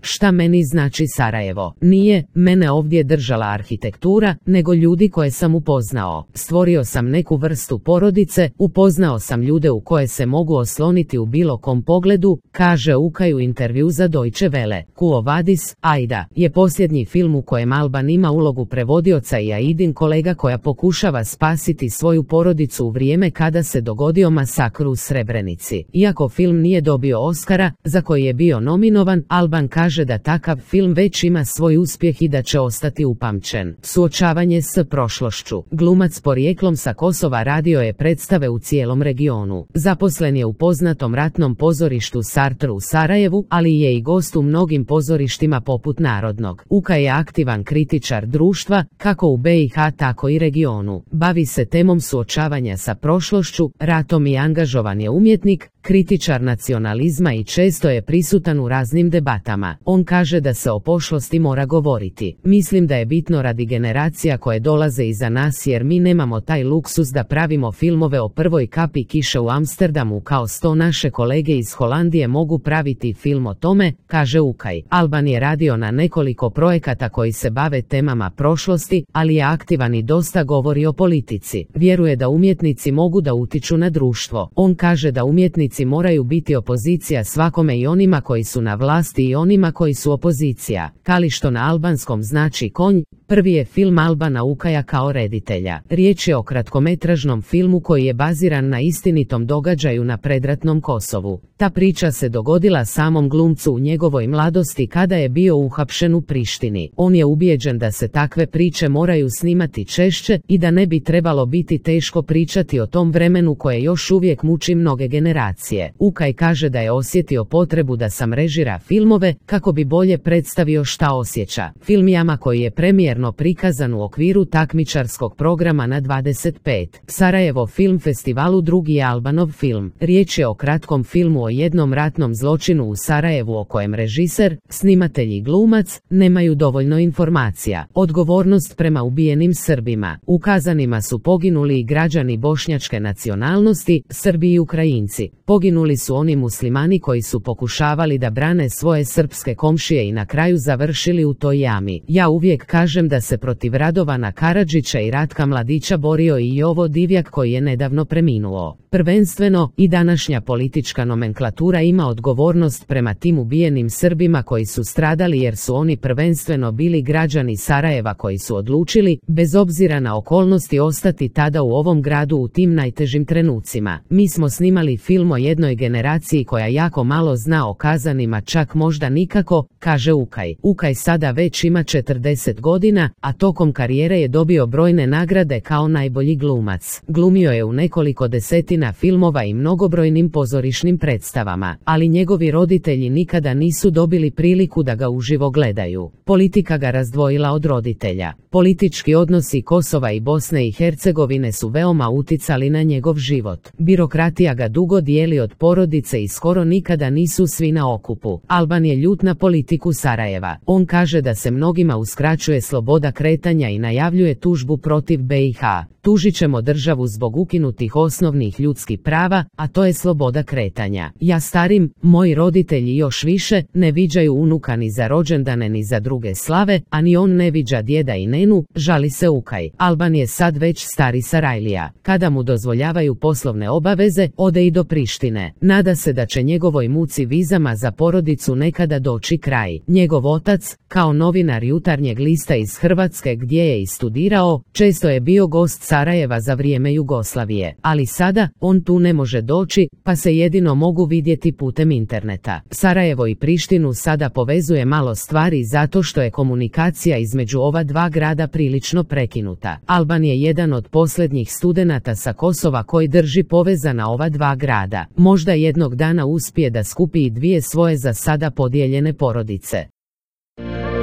Šta meni znači Sarajevo? Nije mene ovdje držala arhitektura, nego ljudi koje sam upoznao. Stvorio sam neku vrstu porodice, upoznao sam ljude u koje se mogu osloniti u bilo kom pogledu, kaže Ukaj u intervju za Deutsche Welle. Quo Vadis, Aida, je posljednji film u kojem Alban ima ulogu prevodioca i Aidin kolega koja pokušava spasiti svoju porodicu u vrijeme kada se dogodio masakr u Srebrenici. Iako film nije dobio Oscara, za koji je bio nominovan, Alban kaže da takav film već ima svoj uspjeh i da će ostati upamćen. Suočavanje s prošlošću. Glumac porijeklom sa Kosova radio je predstave u cijelom regionu. Zaposlen je u poznatom ratnom pozorištu Sartre u Sarajevu, ali je i gost u mnogim pozorištima poput Narodnog. Ukaj je aktivan kritičar društva, kako u BiH tako i regionu. Bavi se temom suočavanja sa prošlošću, ratom i angažovan je umjetnik, kritičar nacionalizma i često je prisutan u raznim debatama. On kaže da se o pošlosti mora govoriti. Mislim da je bitno radi generacija koje dolaze iza nas jer mi nemamo taj luksuz da pravimo filmove o prvoj kapi kiše u Amsterdamu kao što naše kolege iz Holandije mogu praviti film o tome, kaže Ukaj. Alban je radio na nekoliko projekata koji se bave temama prošlosti, ali je aktivan i dosta govori o politici. Vjeruje da umjetnici mogu da utiču na društvo. On kaže da umjetnici moraju biti opozicija svakome i onima koji su na vlasti i onima koji su opozicija. Kali što na albanskom znači konj, prvi je film Albana Ukaja kao reditelja. Riječ je o kratkometražnom filmu koji je baziran na istinitom događaju na predratnom Kosovu. Ta priča se dogodila samom glumcu u njegovoj mladosti kada je bio uhapšen u Prištini. On je ubijeđen da se takve priče moraju snimati češće i da ne bi trebalo biti teško pričati o tom vremenu koje još uvijek muči mnoge generacije. Ukaj kaže da je osjetio potrebu da sam režira filmove kako bi bolje predstavio šta osjeća. Film Jama koji je premijerno prikazan u okviru takmičarskog programa na 25. Sarajevo Film Festivalu drugi je Albanov film. Riječ je o kratkom filmu o jednom ratnom zločinu u Sarajevu o kojem režiser, snimatelj i glumac nemaju dovoljno informacija. Odgovornost prema ubijenim Srbima. Ukazanima su poginuli i građani bošnjačke nacionalnosti, Srbi i Ukrajinci. Poginuli su oni muslimani koji su pokušavali da brane svoje srpske komšije i na kraju završili u toj jami. Ja uvijek kažem da se protiv Radovana Karadžića i Ratka Mladića borio i Jovo Divjak koji je nedavno preminuo. Prvenstveno, i današnja politička nomenklatura ima odgovornost prema tim ubijenim Srbima koji su stradali jer su oni prvenstveno bili građani Sarajeva koji su odlučili, bez obzira na okolnosti, ostati tada u ovom gradu u tim najtežim trenucima. Mi smo snimali film o jednoj generaciji koja jako malo zna o kazanima, čak možda nikako, kaže Ukaj. Ukaj sada već ima 40 godina, a tokom karijere je dobio brojne nagrade kao najbolji glumac. Glumio je u nekoliko desetina filmova i mnogobrojnim pozorišnim predstavama, ali njegovi roditelji nikada nisu dobili priliku da ga uživo gledaju. Politika ga razdvojila od roditelja. Politički odnosi Kosova i Bosne i Hercegovine su veoma uticali na njegov život. Birokratija ga dugo dijeli od porodice i skoro nikada nisu svi na okupu. Alban je ljut na politiku Sarajeva. On kaže da se mnogima uskraćuje sloboda kretanja i najavljuje tužbu protiv BiH. Tužit ćemo državu zbog ukinutih osnovnih ljudskih prava, a to je sloboda kretanja. Ja starim, moji roditelji još više, ne viđaju unuka ni za rođendane ni za druge slave, a ni on ne viđa djeda i nenu, žali se Ukaj. Alban je sad već stari Sarajlija. Kada mu dozvoljavaju poslovne obaveze, ode i do Prištine. Nada se da će njegovoj muci vizama za porodicu nekada doći kraj. Njegov otac, kao novinar Jutarnjeg lista iz Hrvatske gdje je i studirao, često je bio gost Sarajeva za vrijeme Jugoslavije, ali sada on tu ne može doći, pa se jedino mogu vidjeti putem interneta. Sarajevo i Prištinu sada povezuje malo stvari zato što je komunikacija između ova dva grada prilično prekinuta. Alban je jedan od posljednjih studenata sa Kosova koji drži povezana ova dva grada. Možda jednog dana uspije da skupi i dvije svoje za sada podijeljene porodice.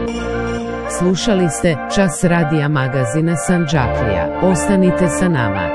Slušali ste Čas radija magazina Sandžaklija. Ostanite sa nama.